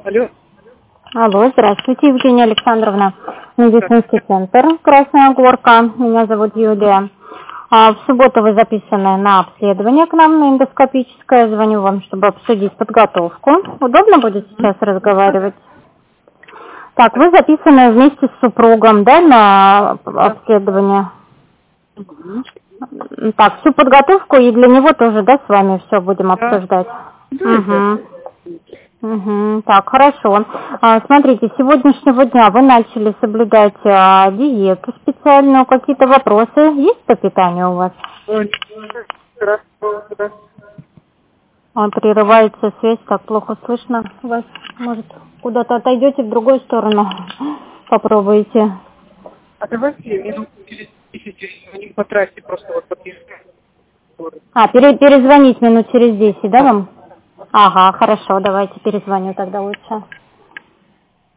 Алло. Алло, здравствуйте, Евгения Александровна. Медицинский центр «Красная Горка». Меня зовут Юлия. В субботу вы записаны на обследование к нам, на эндоскопическое. Звоню вам, чтобы обсудить подготовку. Удобно будет сейчас разговаривать? Так, вы записаны вместе с супругом, да, на обследование? Так, всю подготовку и для него тоже, да, с вами все будем обсуждать? Так, хорошо. Смотрите, с сегодняшнего дня вы начали соблюдать диету специальную. Какие-то вопросы есть по питанию у вас? Прерывается связь, так плохо слышно вас. Может, куда-то отойдете в другую сторону? Попробуйте. А давайте минут через 10 по трассе просто вот подъезжаем. Перезвонить минут через 10, да, вам? Ага, хорошо, давайте перезвоню тогда лучше.